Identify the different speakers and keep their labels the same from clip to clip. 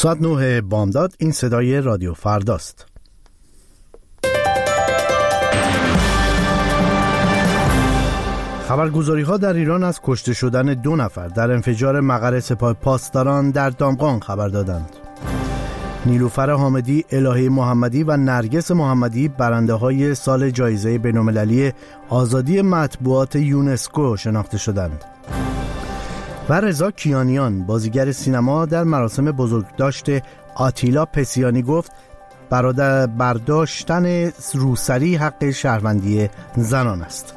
Speaker 1: ساعت 9 بامداد. این صدای رادیو فرداست. خبرگزاری‌ها در ایران از کشته شدن 2 نفر در انفجار مقر سپاه پاسداران در دامغان خبر دادند. نیلوفر حامدی، الهه محمدی و نرگس محمدی برنده‌های سال جایزه بین‌المللی آزادی مطبوعات یونسکو شناخته شدند. و رضا کیانیان، بازیگر سینما، در مراسم بزرگداشت آتیلا پسیانی گفت برداشتن روسری حق شهروندی زنان است.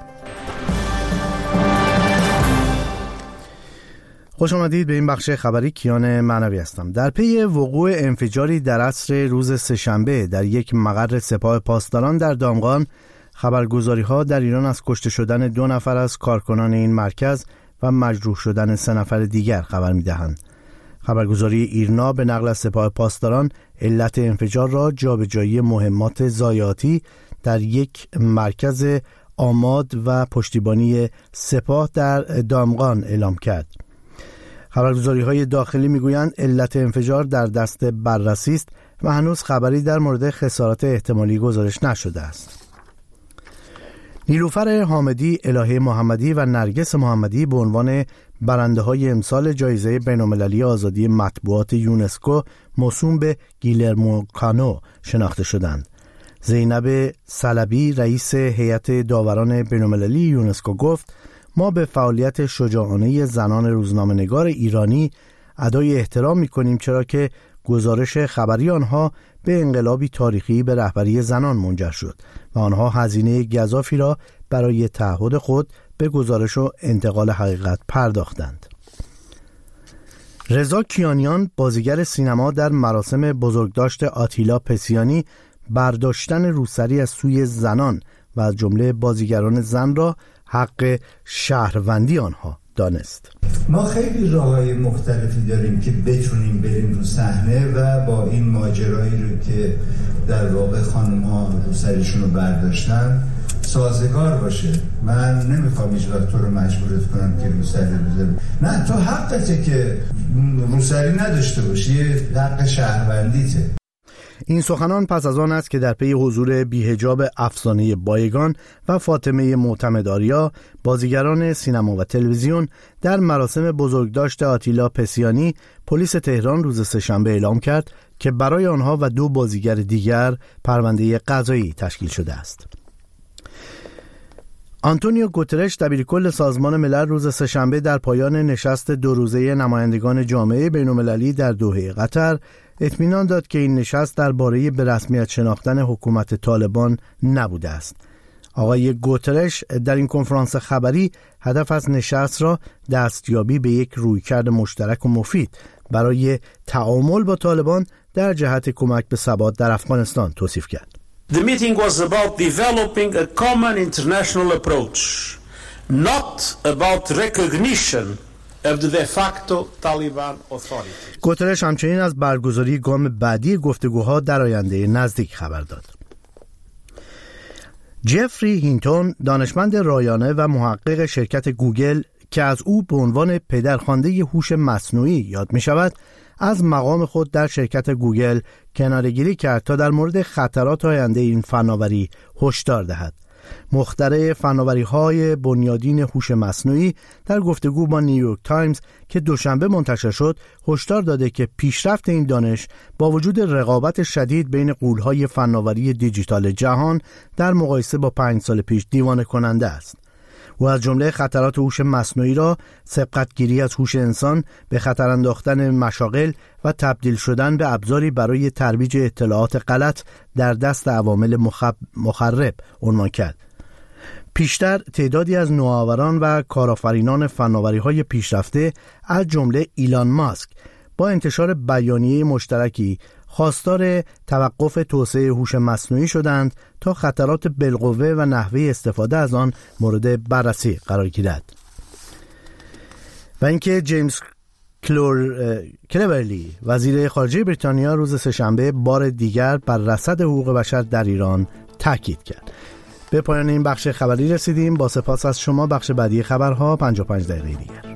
Speaker 1: خوش آمدید به این بخش خبری. کیان معنوی هستم. در پی وقوع انفجاری در عصر روز سه‌شنبه در یک مقر سپاه پاسداران در دامغان، خبرگزاری‌ها در ایران از کشته شدن 2 نفر از کارکنان این مرکز و مجروح شدن 3 نفر دیگر خبر می‌دهند. خبرگزاری ایرنا به نقل از سپاه پاسداران علت انفجار را جابجایی مهمات ضایعاتی در یک مرکز آماد و پشتیبانی سپاه در دامغان اعلام کرد. خبرگزاری‌های داخلی می‌گویند علت انفجار در دست بررسی است و هنوز خبری در مورد خسارات احتمالی گزارش نشده است. نیلوفر حامدی، الهه محمدی و نرگس محمدی به عنوان برنده‌های امسال جایزه بین‌المللی آزادی مطبوعات یونسکو موسوم به گیلرمو کانو شناخته شدند. زینب صلبی، رئیس هیئت داوران بین‌المللی یونسکو گفت ما به فعالیت شجاعانه زنان روزنامه‌نگار ایرانی ادای احترام می‌کنیم، چرا که گزارش خبری آنها به انقلابی تاریخی به رهبری زنان منجر شد و آنها هزینه گزافی را برای تعهد خود به گزارش و انتقال حقیقت پرداختند. رضا کیانیان، بازیگر سینما، در مراسم بزرگداشت آتیلا پسیانی برداشتن روسری از سوی زنان و از جمله بازیگران زن را حق شهروندی آنها دانست.
Speaker 2: ما خیلی راه‌های مختلفی داریم که بتونیم بریم رو صحنه و با این ماجرایی رو که در واقع خانم‌ها روسریشون رو برداشتن سازگار باشه. من نمیخوام هیچ وقت تو رو مجبورت کنم که روسری بذاری. نه، تو حقته که روسری نداشته باشی، حق شهروندیته.
Speaker 1: این سخنان پس از آن است که در پی حضور بی‌حجاب افسانه بایگان و فاطمه معتمدآریا، بازیگران سینما و تلویزیون، در مراسم بزرگداشت آتیلا پسیانی، پلیس تهران روز سه‌شنبه اعلام کرد که برای آنها و 2 بازیگر دیگر پرونده قضایی تشکیل شده است. آنتونیو گوترش، دبیرکل سازمان ملل، روز سه‌شنبه در پایان نشست 2 روزه نمایندگان جامعه بین‌المللی در دوحه قطر اطمینان داد که این نشست درباره به رسمیت شناختن حکومت طالبان نبوده است. آقای گوترش در این کنفرانس خبری هدف از نشست را دستیابی به یک رویکرد مشترک و مفید برای تعامل با طالبان در جهت کمک به ثبات در افغانستان توصیف کرد.
Speaker 3: The meeting was about developing a common international approach, not about recognition of the de facto Taliban authority.
Speaker 1: گوترش همچنین از برگزاری گام بعدی گفتگوها در آینده نزدیک خبر داد. جفری هینتون، دانشمند رایانه و محقق شرکت گوگل که از او به عنوان پدرخوانده هوش مصنوعی یاد می شود، از مقام خود در شرکت گوگل کناره‌گیری کرد تا در مورد خطرات آینده این فناوری هشدار دهد. مخترع فناوری‌های بنیادین هوش مصنوعی در گفتگو با نیویورک تایمز که دوشنبه منتشر شد، هشدار داده که پیشرفت این دانش با وجود رقابت شدید بین غول‌های فناوری دیجیتال جهان در مقایسه با 5 سال پیش دیوانه کننده است. و از جمله خطرات هوش مصنوعی را سبقتگیری از هوش انسان، به خطر انداختن مشاغل و تبدیل شدن به ابزاری برای ترویج اطلاعات غلط در دست عوامل مخرب عنوان کرد. پیشتر تعدادی از نوآوران و کارآفرینان فناوری‌های پیشرفته از جمله ایلان ماسک با انتشار بیانیه مشترکی خواستار توقف توسعه هوش مصنوعی شدند تا خطرات بالقوه و نحوه استفاده از آن مورد بررسی قرار گیرد. و اینکه جیمز کلورلی، وزیر خارجه بریتانیا، روز سه‌شنبه بار دیگر بر رصد حقوق بشر در ایران تاکید کرد. به پایان این بخش خبری رسیدیم. با سپاس از شما. بخش بعدی خبرها 55 دقیقه دیگر.